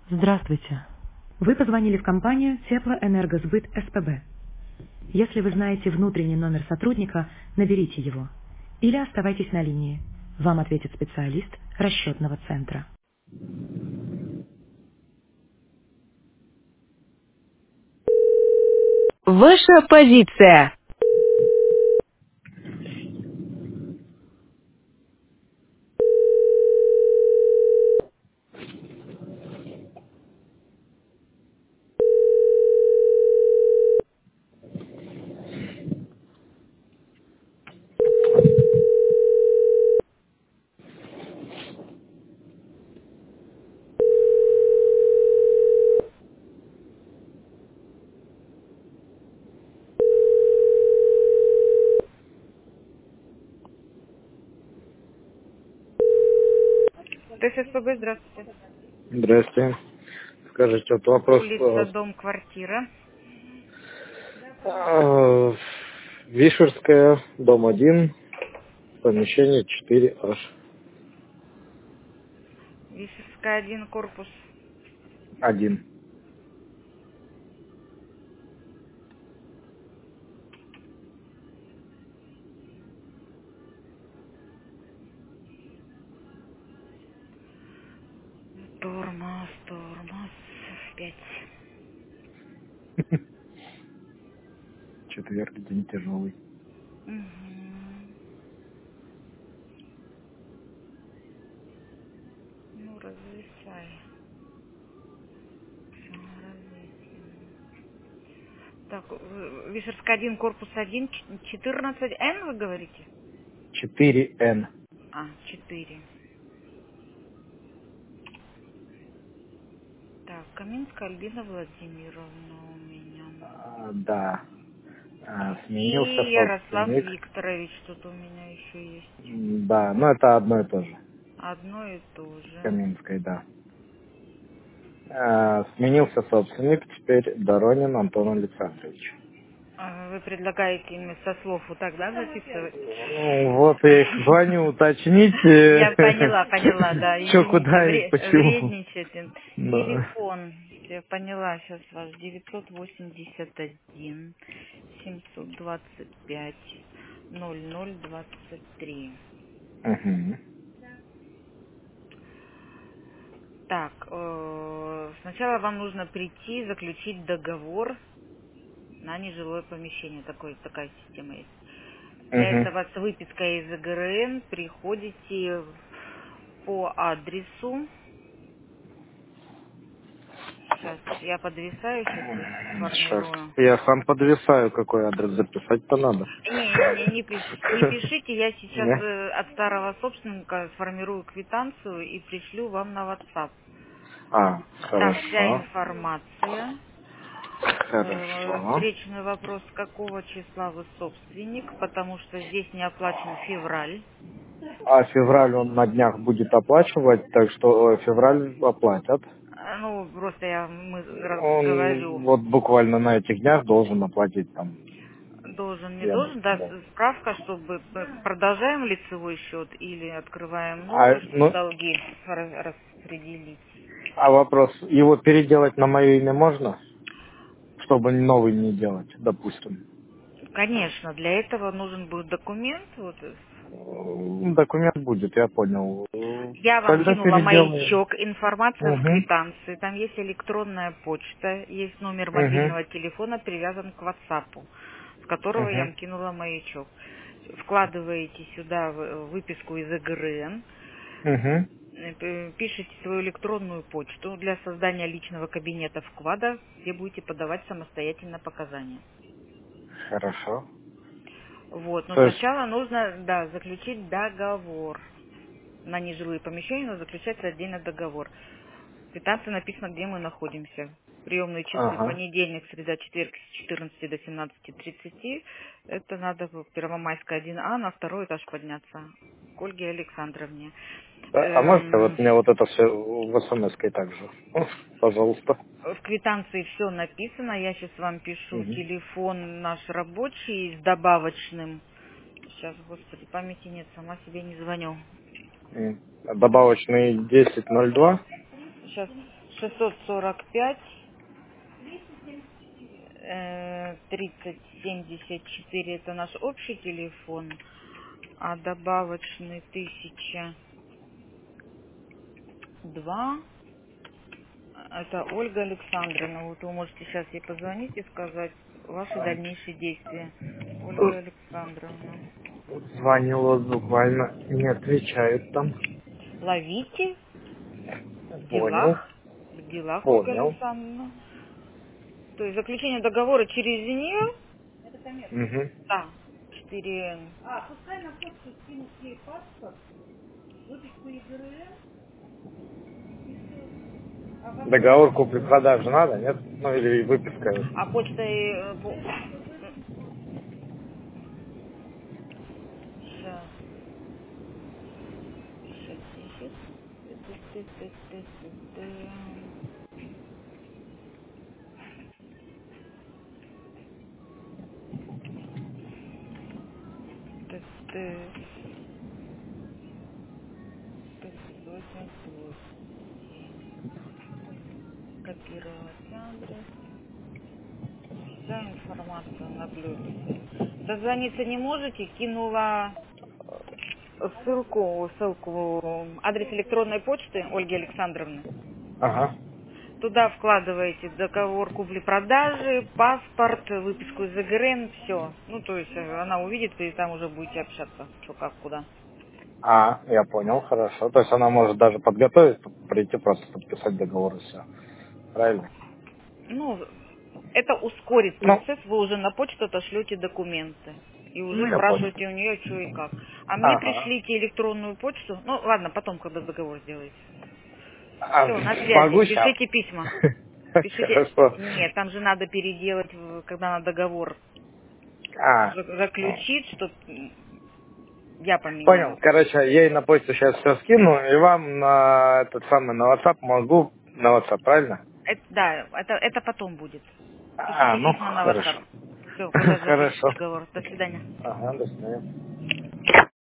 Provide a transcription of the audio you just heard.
Здравствуйте. Вы позвонили в компанию Теплоэнергосбыт СПБ. Если вы знаете внутренний номер сотрудника, наберите его. Или оставайтесь на линии. Вам ответит специалист расчетного центра. Ваша позиция. ТССПБ, здравствуйте. Здрасте. Скажите, вот вопрос. Улица, дом, квартира. Вишерская, дом 1, помещение 4H. Вишерская, 1, корпус. 1. Тормоз, 5. Четверг, день тяжелый. Угу. Ну, развисай. Все развесим. Так, Вишерская, 1, корпус 1, 14Н, вы говорите? 4N. А, 4. Так, Каминская Альбина Владимировна у меня. Да. Сменился И Ярослав собственник. Викторович тут у меня еще есть. Да, но это одно и то же. Одно и то же. Каминской, да. Сменился собственник, теперь Доронин Антон Александрович. Вы предлагаете им со слов вот так, да, записывать? Ну, вот я их звоню уточнить, Я поняла, да, что, извините, куда и почему. вредничаете. Да. Телефон, я поняла сейчас ваш, 981 725 0023. Мгм. Так, сначала вам нужно прийти, заключить договор на нежилое помещение. Такая система есть. Для Мгм. этого с выпиской из ЭГРН приходите по адресу. Сейчас я подвисаю, сейчас Сейчас. сформирую. Я сам подвисаю, какой адрес записать-то надо. Не пишите, я сейчас Не? от старого собственника сформирую квитанцию и пришлю вам на WhatsApp. Так, вся Хорошо. информация. Хорошо. Встречный вопрос, какого числа вы собственник, потому что здесь не оплачен февраль. А февраль он на днях будет оплачивать, так что февраль оплатят. Ну, просто мы Он говорю, вот буквально на этих днях должен оплатить там. должен, не Я, должен, да, да. справка, чтобы продолжаем лицевой счет или открываем новый, чтобы Ну, долги распределить. а вопрос, его переделать на мое имя можно? Чтобы новый не делать, допустим. Конечно, для этого нужен будет документ. Вот, Документ будет, я понял. я вам Когда кинула переделаем? маячок, информация в Угу. квитанции, там есть электронная почта, есть номер Угу. мобильного телефона, привязан к WhatsApp, с которого я Угу. вам кинула маячок. Вкладываете сюда выписку из ЭГРН, Угу. пишите свою электронную почту для создания личного кабинета вклада, где будете подавать самостоятельно показания. Хорошо. Вот, но То есть, сначала нужно, да, заключить договор. На нежилые помещения нужно заключать отдельно договор. В квитанции написано, где мы находимся. Приемные часы ага. понедельник, среда, четверг с 14 до 17:30. Это надо в Первомайская 1А на второй этаж подняться. К Ольге Александровне. А можете вот мне вот это все в смс-кой также? Пожалуйста. В квитанции все написано. Я сейчас вам пишу Угу. телефон наш рабочий с добавочным. Сейчас, господи, памяти нет, сама себе не звоню. Добавочный 1002. Сейчас. 645 3074 это наш общий телефон, а добавочный 1002 это Ольга Александровна. Вот вы можете сейчас ей позвонить и сказать ваши дальнейшие действия. Ольга Александровна. Звонил вот буквально, не отвечают там. Ловите Понял, в делах, Ольга понял. Александровна. То есть заключение договора через нее, Угу. да, 4. Договор купли-продажи надо, нет? Ну или выписка. А почтой... Сейчас, сейчас. ТТ 588. Копировать адрес. Вся информация на блюдце. Дозвониться не можете? Кинула ссылку, адрес электронной почты Ольги Александровны. Ага. Туда вкладываете договор купли-продажи, паспорт, выписку из ЭГРН, все. Ну, то есть она увидит, и там уже будете общаться, что, как, куда. Я понял, хорошо. То есть она может даже подготовить, прийти просто подписать договор и все. Правильно? Ну, это ускорит Ну, процесс, вы уже на почту отошлете документы. И уже я понял. спрашиваете у нее, что и как. А мне Ага. пришлите электронную почту. Ну, ладно, потом, когда договор сделаете. А Все, на связи. могу сейчас? Пишите письма. Пишите. Хорошо. Нет, там же надо переделать, когда на договор А, заключить, что я понял. поменяю. Короче, я ей на почту сейчас все скину, и вам на этот самый, на WhatsApp могу, на WhatsApp, правильно? Да, это потом будет. Пишите Ну, письма на WhatsApp. хорошо. Все, когда заключите Хорошо. договор. До свидания. Ага, до свидания.